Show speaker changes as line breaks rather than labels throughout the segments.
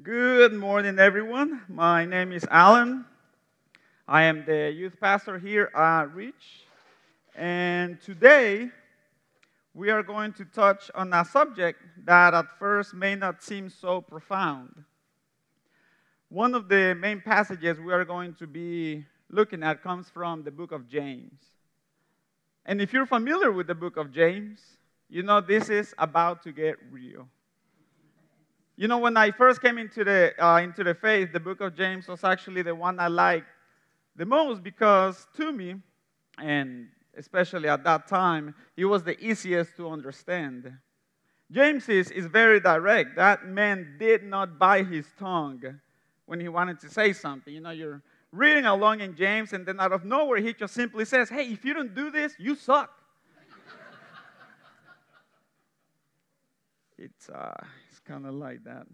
Good morning, everyone. My name is Alan. I am the youth pastor here at Reach. And today, we are going to touch on a subject that at first may not seem so profound. One of the main passages we are going to be looking at comes from the book of James. And if you're familiar with the book of James, you know this is about to get real. You know, when I first came into the faith, the book of James was actually the one I liked the most because to me, and especially at that time, it was the easiest to understand. James is very direct. That man did not bite his tongue when he wanted to say something. You know, you're reading along in James, and then out of nowhere, he just simply says, hey, if you don't do this, you suck. It's kind of like that.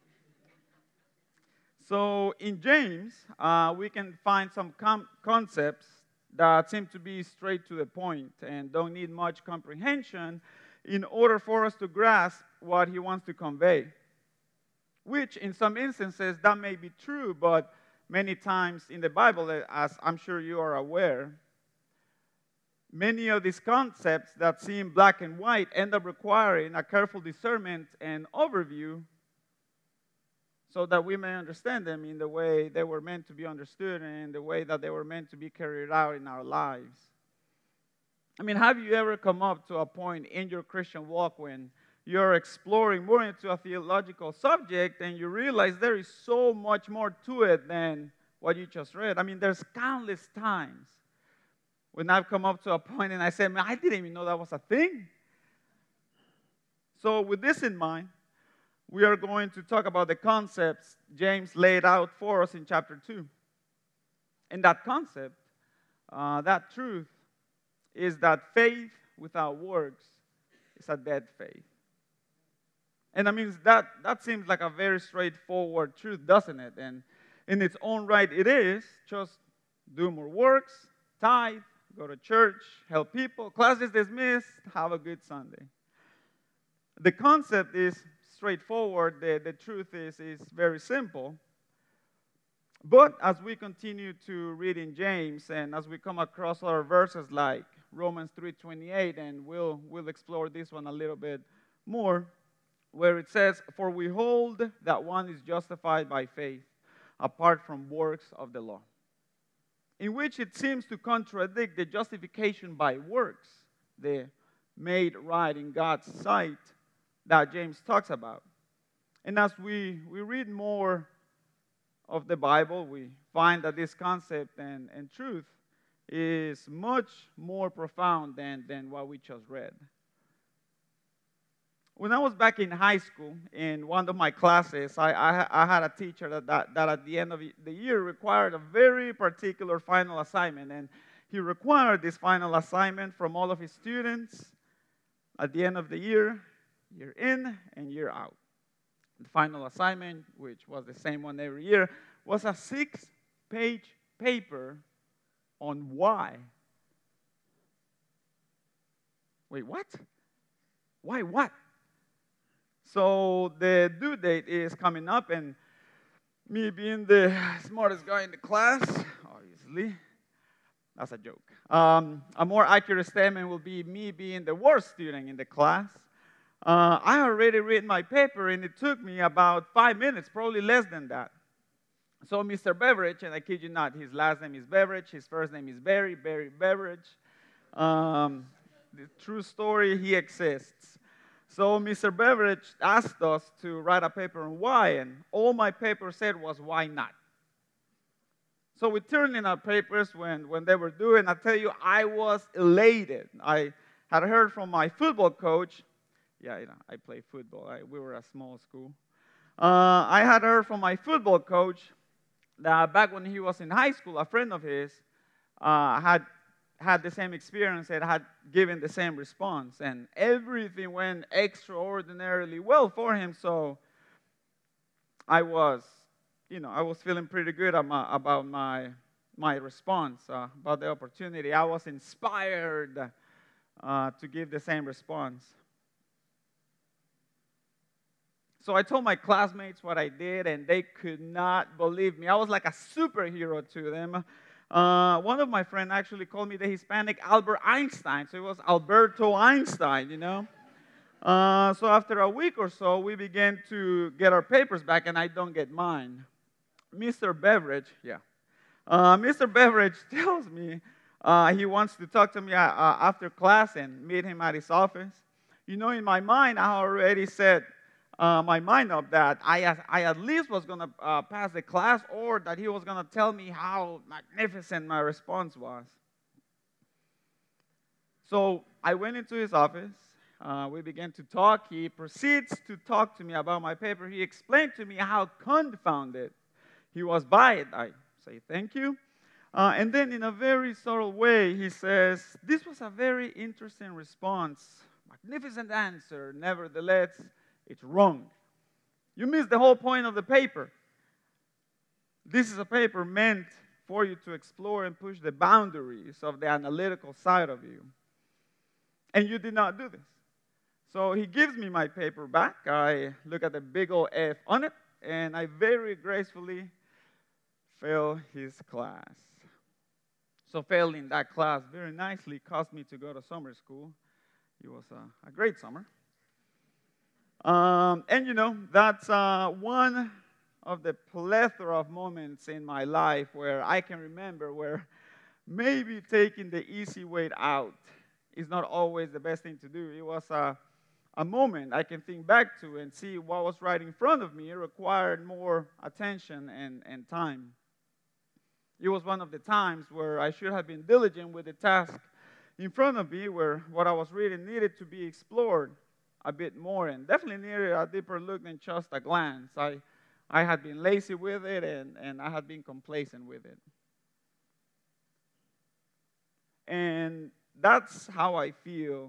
So in James, we can find some concepts that seem to be straight to the point and don't need much comprehension in order for us to grasp what he wants to convey. Which, in some instances, that may be true, but many times in the Bible, as I'm sure you are aware, many of these concepts that seem black and white end up requiring a careful discernment and overview so that we may understand them in the way they were meant to be understood and in the way that they were meant to be carried out in our lives. I mean, have you ever come up to a point in your Christian walk when you're exploring more into a theological subject and you realize there is so much more to it than what you just read? I mean, there's countless times when I've come up to a point and I say, man, I didn't even know that was a thing. So with this in mind, we are going to talk about the concepts James laid out for us in chapter 2. And that concept, that truth, is that faith without works is a dead faith. And I mean, that seems like a very straightforward truth, doesn't it? And in its own right, it is. Just do more works, tithe, go to church, help people, class is dismissed, have a good Sunday. The concept is straightforward. The truth is very simple. But as we continue to read in James and as we come across other verses like Romans 3:28, and we'll explore this one a little bit more, where it says, for we hold that one is justified by faith apart from works of the law, in which it seems to contradict the justification by works, the made right in God's sight that James talks about. And as we read more of the Bible, we find that this concept and truth is much more profound than what we just read. When I was back in high school, in one of my classes, I had a teacher that at the end of the year required a very particular final assignment. And he required this final assignment from all of his students at the end of the year in and year out. The final assignment, which was the same one every year, was a 6-page paper on why. Wait, what? Why what? So the due date is coming up, and me being the smartest guy in the class, obviously, that's a joke. A more accurate statement will be me being the worst student in the class. I already read my paper, and it took me about 5 minutes, probably less than that. So Mr. Beveridge, and I kid you not, his last name is Beveridge, his first name is Barry Beveridge. The true story, he exists. So Mr. Beveridge asked us to write a paper on why, and all my paper said was, why not? So we turned in our papers when they were due, and I tell you, I was elated. I had heard from my football coach. Yeah, you know, I play football. We were a small school. I had heard from my football coach that back when he was in high school, a friend of his had the same experience and had given the same response. And everything went extraordinarily well for him. So I was feeling pretty good about my response, about the opportunity. I was inspired to give the same response. So I told my classmates what I did, and they could not believe me. I was like a superhero to them. One of my friends actually called me the Hispanic Albert Einstein. So it was Alberto Einstein, you know. So after a week or so, we began to get our papers back, and I don't get mine. Mr. Beveridge, Mr. Beveridge tells me he wants to talk to me after class and meet him at his office. You know, in my mind, I already set my mind up that I at least was going to pass the class, or that he was going to tell me how magnificent my response was. So I went into his office. We began to talk. He proceeds to talk to me about my paper. He explained to me how confounded he was by it. I say, thank you. And then in a very subtle way, he says, this was a very interesting response. Magnificent answer. Nevertheless, it's wrong. You missed the whole point of the paper. This is a paper meant for you to explore and push the boundaries of the analytical side of you. And you did not do this. So he gives me my paper back. I look at the big old F on it, and I very gracefully fail his class. So failing that class very nicely caused me to go to summer school. It was a great summer. And you know, that's one of the plethora of moments in my life where I can remember where maybe taking the easy way out is not always the best thing to do. It was a moment I can think back to and see what was right in front of me. It required more attention and time. It was one of the times where I should have been diligent with the task in front of me, where what I was reading needed to be explored a bit more, and definitely needed a deeper look than just a glance. I had been lazy with it, and I had been complacent with it. And that's how I feel,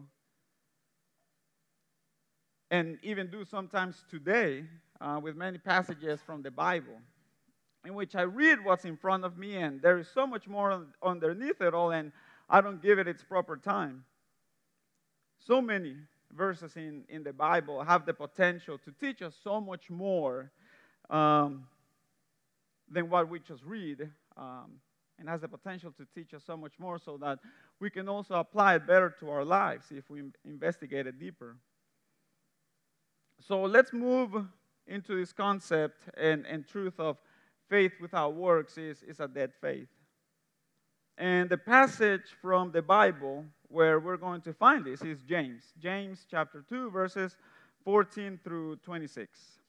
and even do sometimes today with many passages from the Bible, in which I read what's in front of me, and there is so much more underneath it all, and I don't give it its proper time. So many verses in the Bible have the potential to teach us so much more than what we just read, and has the potential to teach us so much more so that we can also apply it better to our lives if we investigate it deeper. So let's move into this concept and truth of faith without works is a dead faith. And the passage from the Bible where we're going to find this is James. James chapter 2, verses 14 through 26.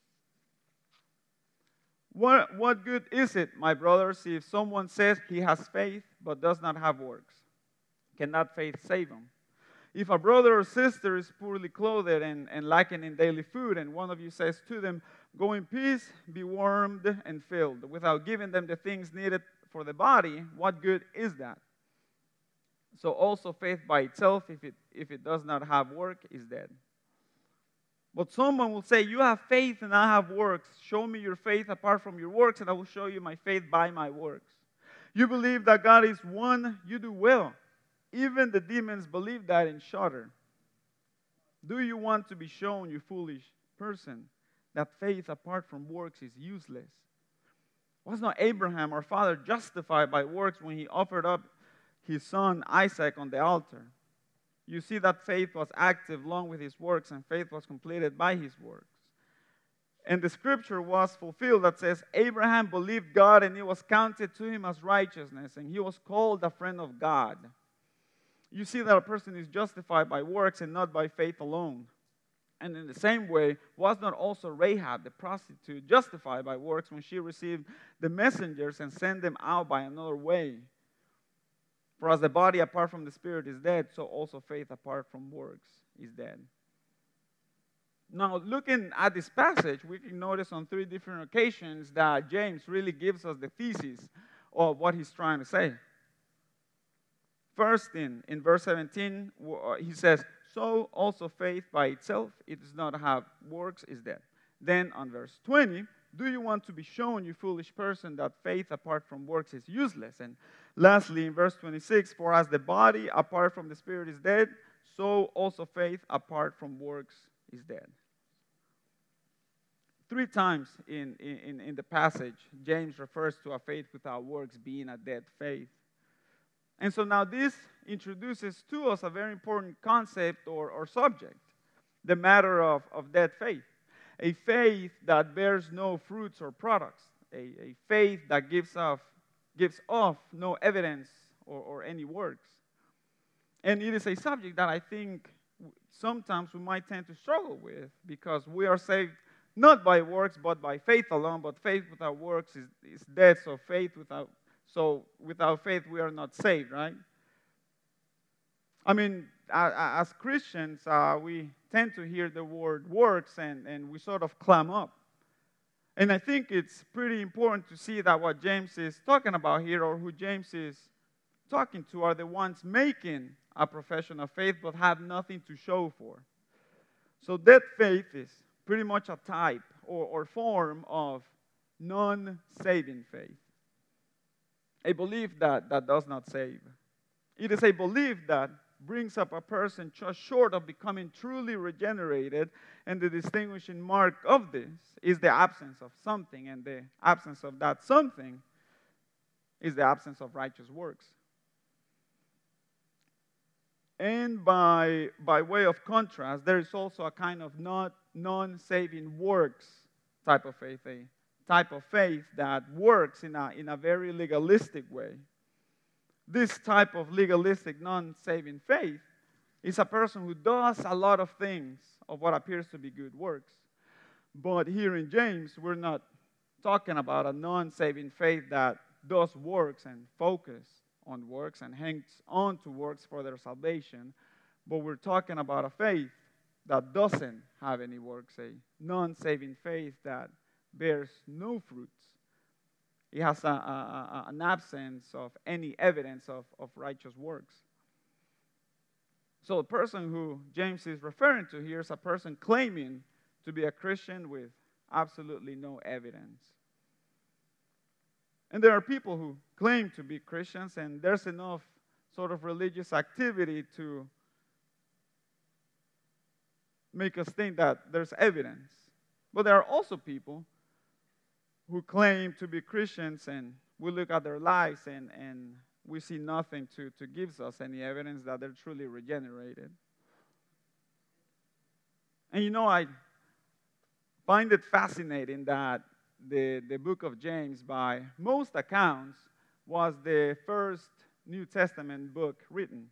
What good is it, my brothers, if someone says he has faith but does not have works? Can that faith save him? If a brother or sister is poorly clothed and lacking in daily food, and one of you says to them, go in peace, be warmed and filled, without giving them the things needed for the body, what good is that? So also faith by itself, if it does not have work, is dead. But someone will say, you have faith and I have works. Show me your faith apart from your works, and I will show you my faith by my works. You believe that God is one, you do well. Even the demons believe that and shudder. Do you want to be shown, you foolish person, that faith apart from works is useless? Was not Abraham, our father, justified by works when he offered up his son Isaac on the altar? You see that faith was active along with his works, and faith was completed by his works. And the scripture was fulfilled that says, Abraham believed God, and it was counted to him as righteousness, and he was called a friend of God. You see that a person is justified by works and not by faith alone. And in the same way, was not also Rahab, the prostitute, justified by works when she received the messengers and sent them out by another way? For as the body apart from the spirit is dead, so also faith apart from works is dead. Now, looking at this passage, we can notice on 3 different occasions that James really gives us the thesis of what he's trying to say. First, in verse 17, he says, so also faith by itself, it does not have works, is dead. Then on verse 20, do you want to be shown, you foolish person, that faith apart from works is useless? And lastly, in verse 26, for as the body apart from the spirit is dead, so also faith apart from works is dead. Three times in the passage, James refers to a faith without works being a dead faith. And so now this introduces to us a very important concept or subject, the matter of dead faith. A faith that bears no fruits or products. A faith that gives off no evidence or any works. And it is a subject that I think sometimes we might tend to struggle with because we are saved not by works but by faith alone. But faith without works is dead. So without faith we are not saved, right? I mean, as Christians, we tend to hear the word works and we sort of clam up. And I think it's pretty important to see that what James is talking about here, or who James is talking to, are the ones making a profession of faith but have nothing to show for. So that faith is pretty much a type or form of non-saving faith. A belief that does not save. It is a belief that brings up a person just short of becoming truly regenerated, and the distinguishing mark of this is the absence of something, and the absence of that something is the absence of righteous works. And by way of contrast, there is also a kind of non-saving works type of faith, a type of faith that works in a very legalistic way. This type of legalistic, non-saving faith is a person who does a lot of things of what appears to be good works. But here in James, we're not talking about a non-saving faith that does works and focus on works and hangs on to works for their salvation. But we're talking about a faith that doesn't have any works, a non-saving faith that bears no fruits. It has an absence of any evidence of righteous works. So the person who James is referring to here is a person claiming to be a Christian with absolutely no evidence. And there are people who claim to be Christians, and there's enough sort of religious activity to make us think that there's evidence. But there are also people who claim to be Christians, and we look at their lives and we see nothing to give us any evidence that they're truly regenerated. And you know, I find it fascinating that the book of James, by most accounts, was the first New Testament book written.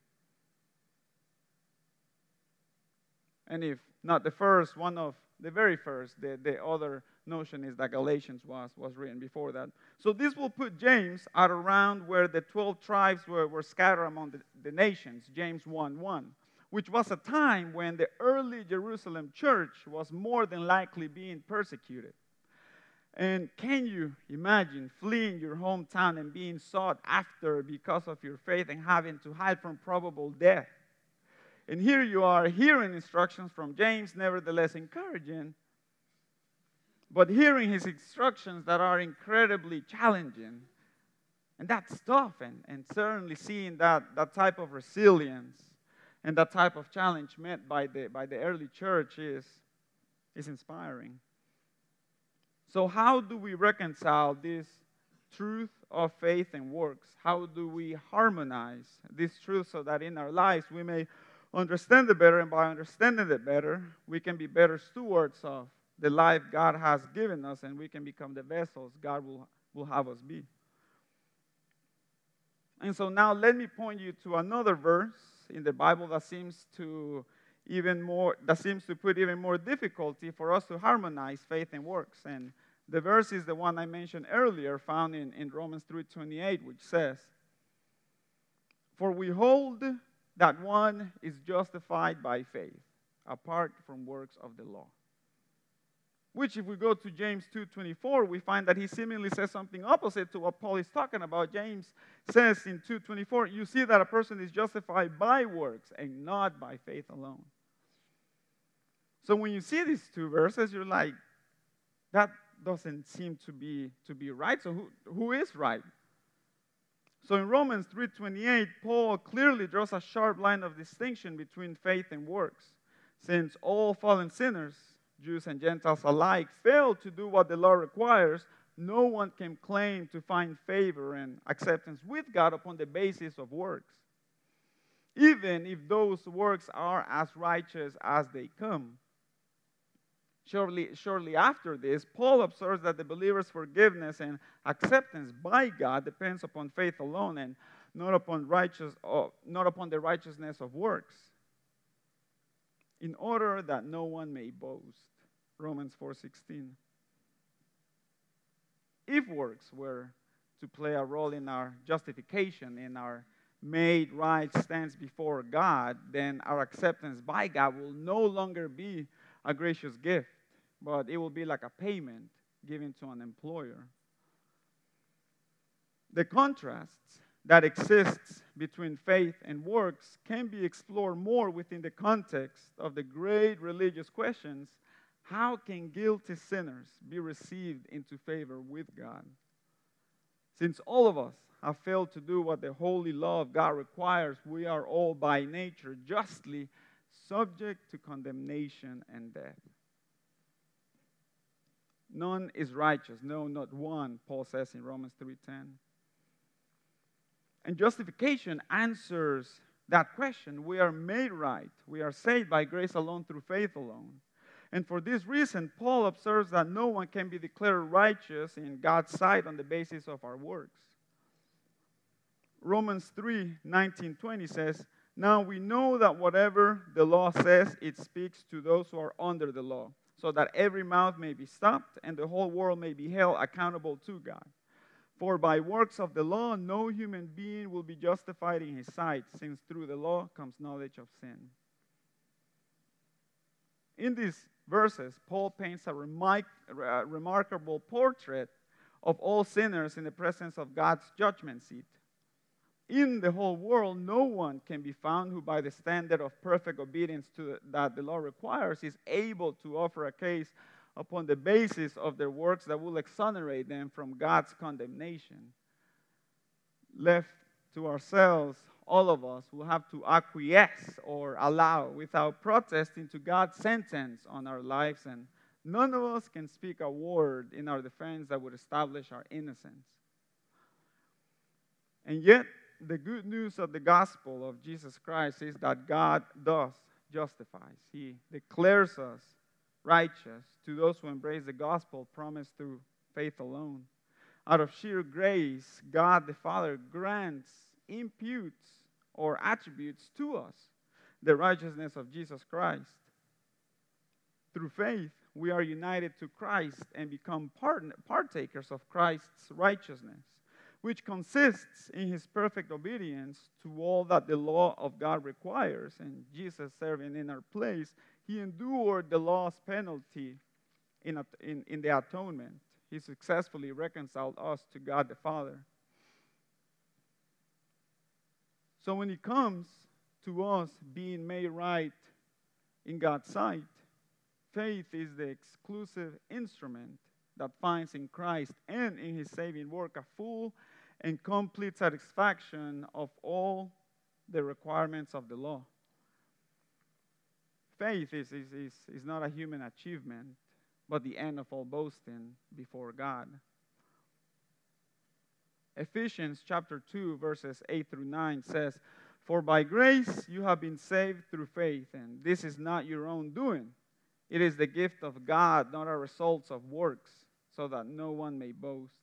And if not the first, one of the very first, the other notion is that Galatians was written before that. So this will put James at around where the 12 tribes were scattered among the nations, James 1:1, which was a time when the early Jerusalem church was more than likely being persecuted. And can you imagine fleeing your hometown and being sought after because of your faith and having to hide from probable death? And here you are hearing instructions from James, nevertheless encouraging, but hearing his instructions that are incredibly challenging. And that's tough, and certainly seeing that type of resilience and that type of challenge met by the early church is inspiring. So how do we reconcile this truth of faith and works? How do we harmonize this truth so that in our lives we may understand it better, and by understanding it better, we can be better stewards of the life God has given us, and we can become the vessels God will have us be. And so now let me point you to another verse in the Bible that seems to put even more difficulty for us to harmonize faith and works. And the verse is the one I mentioned earlier, found in Romans 3:28, which says, "For we hold that one is justified by faith, apart from works of the law." Which, if we go to James 2:24, we find that he seemingly says something opposite to what Paul is talking about. James says in 2:24, you see that a person is justified by works and not by faith alone. So when you see these two verses, you're like, that doesn't seem to be right. So who is right? So in Romans 3:28, Paul clearly draws a sharp line of distinction between faith and works. Since all fallen sinners, Jews and Gentiles alike, fail to do what the law requires, no one can claim to find favor and acceptance with God upon the basis of works, even if those works are as righteous as they come. Shortly after this, Paul observes that the believer's forgiveness and acceptance by God depends upon faith alone and not upon the righteousness of works, in order that no one may boast. Romans 4:16. If works were to play a role in our justification, in our made right stance before God, then our acceptance by God will no longer be a gracious gift, but it will be like a payment given to an employer. The contrasts that exists between faith and works can be explored more within the context of the great religious questions: how can guilty sinners be received into favor with God? Since all of us have failed to do what the holy law of God requires, we are all by nature justly subject to condemnation and death. None is righteous, no, not one, Paul says in Romans 3:10. And justification answers that question. We are made right. We are saved by grace alone, through faith alone. And for this reason, Paul observes that no one can be declared righteous in God's sight on the basis of our works. Romans 3:19-20 says, "Now we know that whatever the law says, it speaks to those who are under the law, so that every mouth may be stopped and the whole world may be held accountable to God. For by works of the law, no human being will be justified in his sight, since through the law comes knowledge of sin." In these verses, Paul paints a remarkable portrait of all sinners in the presence of God's judgment seat. In the whole world, no one can be found who, by the standard of perfect obedience that the law requires, is able to offer a case upon the basis of their works that will exonerate them from God's condemnation. Left to ourselves, all of us will have to acquiesce or allow without protest into God's sentence on our lives, and none of us can speak a word in our defense that would establish our innocence. And yet, the good news of the gospel of Jesus Christ is that God does justify. He declares us righteous to those who embrace the gospel promised through faith alone. Out of sheer grace, God the Father imputes, or attributes to us the righteousness of Jesus Christ. Through faith, we are united to Christ and become partakers of Christ's righteousness, which consists in his perfect obedience to all that the law of God requires. And Jesus, serving in our place, he endured the law's penalty in the atonement. He successfully reconciled us to God the Father. So when it comes to us being made right in God's sight, faith is the exclusive instrument that finds in Christ and in his saving work a full and complete satisfaction of all the requirements of the law. Faith is not a human achievement, but the end of all boasting before God. Ephesians chapter 2, verses 8-9 says, "For by grace you have been saved through faith, and this is not your own doing. It is the gift of God, not a result of works, so that no one may boast."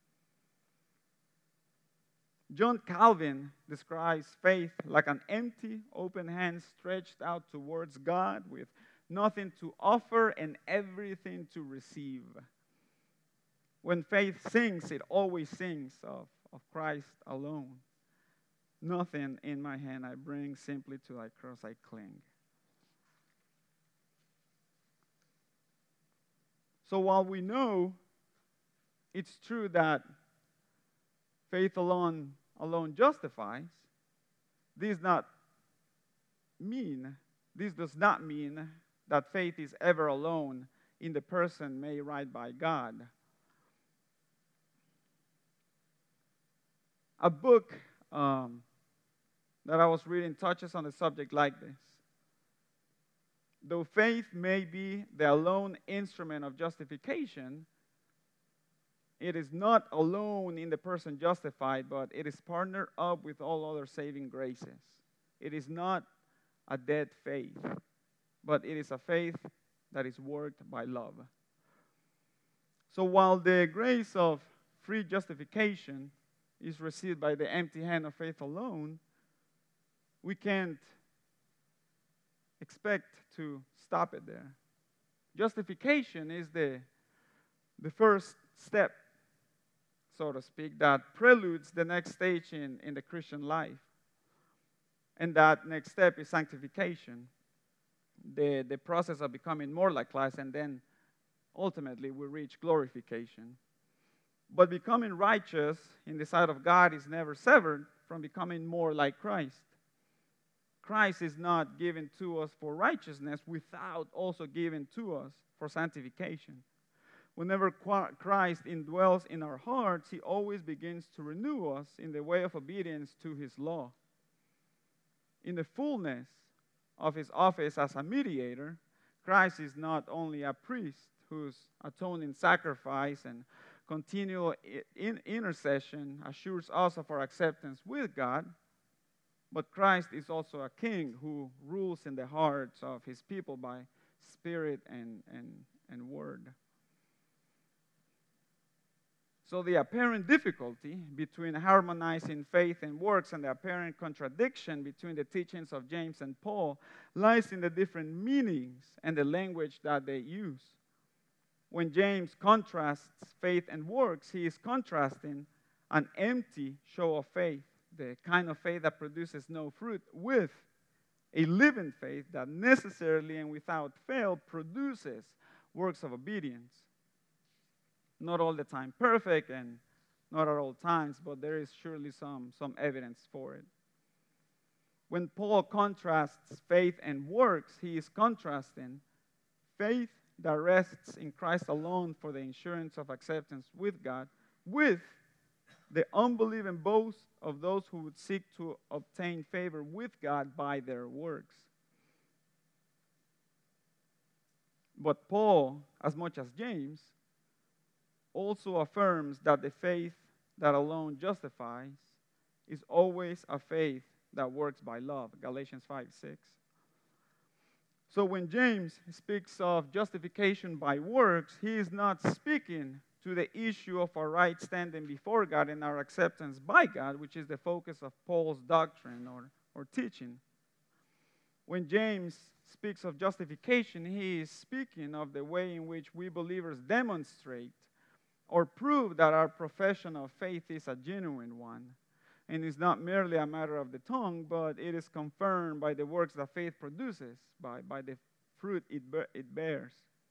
John Calvin describes faith like an empty, open hand stretched out towards God with nothing to offer and everything to receive. When faith sings, it always sings of Christ alone. "Nothing in my hand I bring, simply to thy cross I cling." So while we know it's true that faith alone justifies, this does not mean that faith is ever alone in the person made right by God. A book that I was reading touches on a subject like this. though faith may be the alone instrument of justification, it is not alone in the person justified, but it is partnered up with all other saving graces. It is not a dead faith, but it is a faith that is worked by love. So while the grace of free justification is received by the empty hand of faith alone, we can't expect to stop it there. Justification is the first step, so to speak, that preludes the next stage in the Christian life. And that next step is sanctification, the process of becoming more like Christ, and then ultimately we reach glorification. But becoming righteous in the sight of God is never severed from becoming more like Christ. Christ is not given to us for righteousness without also giving to us for sanctification. Whenever Christ indwells in our hearts, he always begins to renew us in the way of obedience to his law. In the fullness of his office as a mediator, Christ is not only a priest whose atoning sacrifice and continual intercession assures us of our acceptance with God, but Christ is also a king who rules in the hearts of his people by spirit and word. So the apparent difficulty between harmonizing faith and works and the apparent contradiction between the teachings of James and Paul lies in the different meanings and the language that they use. When James contrasts faith and works, he is contrasting an empty show of faith, the kind of faith that produces no fruit, with a living faith that necessarily and without fail produces works of obedience. Not all the time perfect and not at all times, but there is surely some evidence for it. When Paul contrasts faith and works, he is contrasting faith that rests in Christ alone for the assurance of acceptance with God with the unbelieving boast of those who would seek to obtain favor with God by their works. But Paul, as much as James, also affirms that the faith that alone justifies is always a faith that works by love. Galatians 5:6. So when James speaks of justification by works, he is not speaking to the issue of our right standing before God and our acceptance by God, which is the focus of Paul's doctrine or teaching. When James speaks of justification, he is speaking of the way in which we believers demonstrate or prove that our profession of faith is a genuine one and is not merely a matter of the tongue, but it is confirmed by the works that faith produces, by the fruit it bears.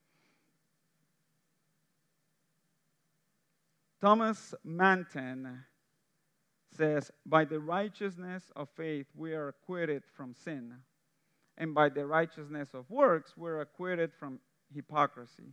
Thomas Manton says, by the righteousness of faith we are acquitted from sin, and by the righteousness of works we are acquitted from hypocrisy.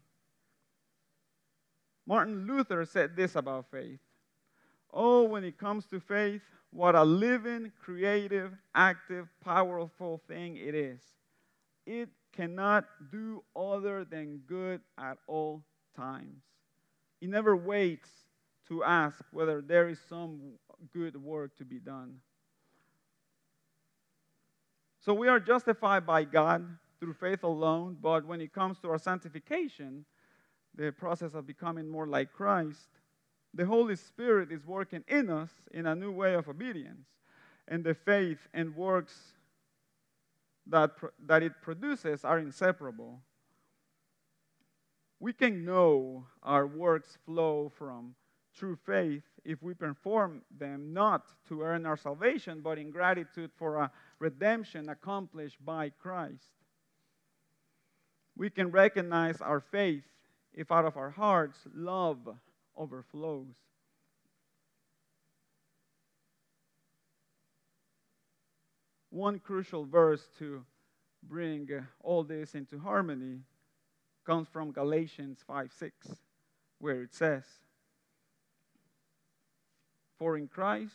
Martin Luther said this about faith. Oh, when it comes to faith, what a living, creative, active, powerful thing it is. It cannot do other than good at all times. It never waits to ask whether there is some good work to be done. So we are justified by God through faith alone, but when it comes to our sanctification, the process of becoming more like Christ, the Holy Spirit is working in us in a new way of obedience. And the faith and works that it produces are inseparable. We can know our works flow from true faith if we perform them not to earn our salvation, but in gratitude for a redemption accomplished by Christ. We can recognize our faith if out of our hearts love overflows. One crucial verse to bring all this into harmony comes from Galatians 5:6, where it says, For in Christ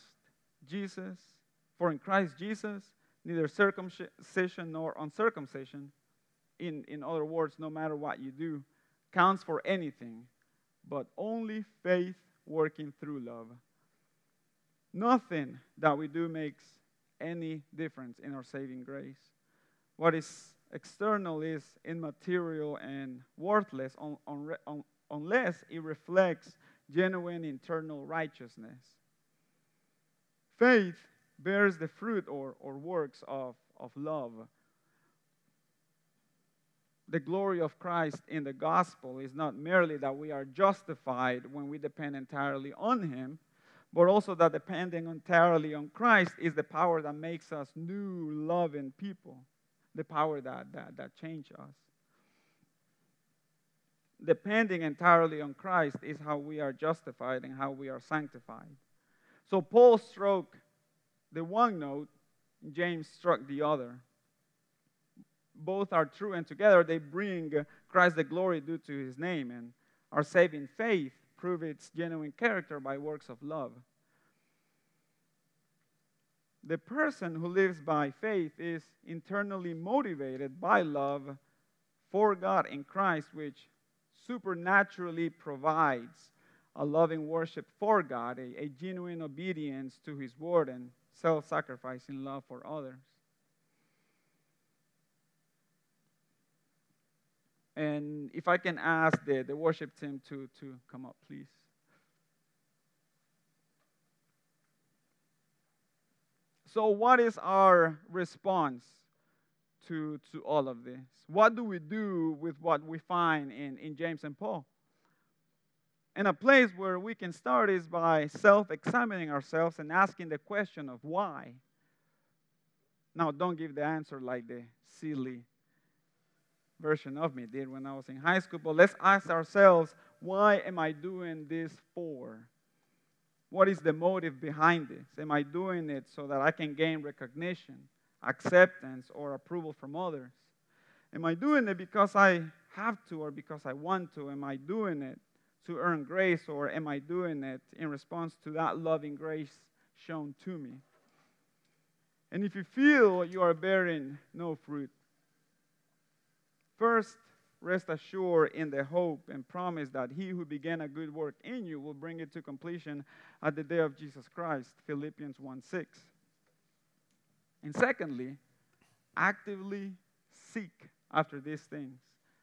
Jesus, neither circumcision nor uncircumcision in other words, no matter what you do, counts for anything, but only faith working through love. Nothing that we do makes any difference in our saving grace. What is external is immaterial and worthless unless it reflects genuine internal righteousness. Faith bears the fruit or works of love. The glory of Christ in the gospel is not merely that we are justified when we depend entirely on Him, but also that depending entirely on Christ is the power that makes us new, loving people, the power that changes us. Depending entirely on Christ is how we are justified and how we are sanctified. So Paul struck the one note, James struck the other. Both are true, and together they bring Christ the glory due to His name, and our saving faith prove its genuine character by works of love. The person who lives by faith is internally motivated by love for God in Christ, which supernaturally provides a loving worship for God, a genuine obedience to His word, and self-sacrificing love for others. And if I can ask the worship team to come up, please. So what is our response to all of this? What do we do with what we find in James and Paul? And a place where we can start is by self-examining ourselves and asking the question of why. Now, don't give the answer like the silly version of me did when I was in high school, but let's ask ourselves, why am I doing this for? What is the motive behind this? Am I doing it so that I can gain recognition, acceptance, or approval from others? Am I doing it because I have to or because I want to? Am I doing it to earn grace, or am I doing it in response to that loving grace shown to me? And if you feel you are bearing no fruit, first, rest assured in the hope and promise that He who began a good work in you will bring it to completion at the day of Jesus Christ, Philippians 1:6. And secondly, actively seek after these things.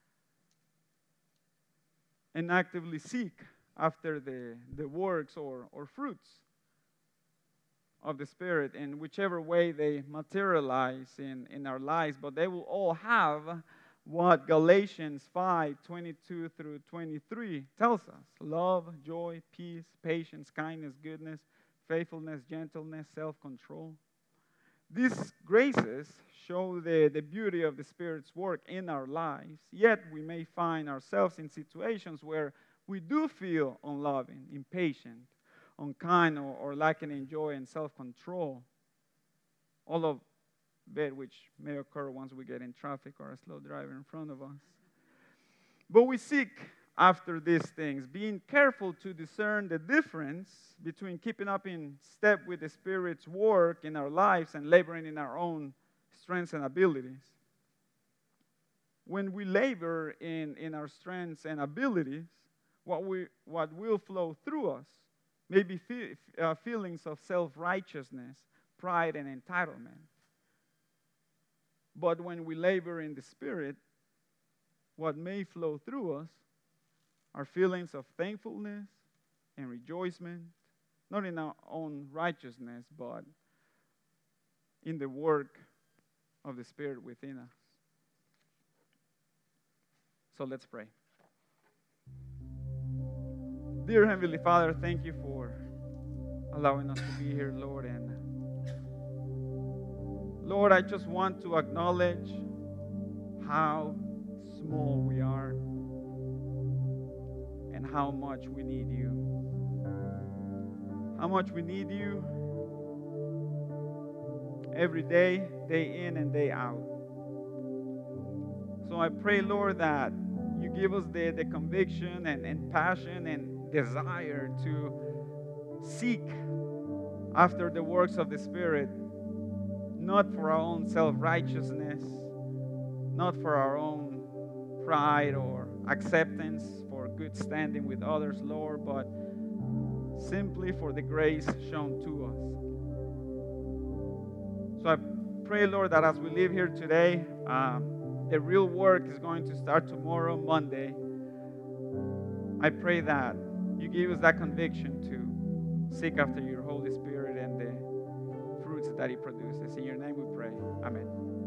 And actively seek after the works or fruits of the Spirit in whichever way they materialize in our lives, but they will all have what Galatians 5:22 through 23 tells us: love, joy, peace, patience, kindness, goodness, faithfulness, gentleness, self-control. These graces show the beauty of the Spirit's work in our lives, yet we may find ourselves in situations where we do feel unloving, impatient, unkind, or lacking in joy and self-control. All of it which may occur once we get in traffic or a slow driver in front of us. But we seek after these things, being careful to discern the difference between keeping up in step with the Spirit's work in our lives and laboring in our own strengths and abilities. When we labor in our strengths and abilities, what will flow through us may be feelings of self-righteousness, pride, and entitlement. But when we labor in the Spirit, what may flow through us are feelings of thankfulness and rejoicing, not in our own righteousness, but in the work of the Spirit within us. So let's pray. Dear Heavenly Father, thank you for allowing us to be here, Lord. And Lord, I just want to acknowledge how small we are and how much we need you. How much we need you every day, day in and day out. So I pray, Lord, that you give us the conviction and passion and desire to seek after the works of the Spirit, not for our own self-righteousness, not for our own pride or acceptance, for good standing with others, Lord, but simply for the grace shown to us. So I pray, Lord, that as we live here today, the real work is going to start tomorrow, Monday. I pray that you give us that conviction to seek after your Holy Spirit and the fruits that He produces. In your name we pray. Amen.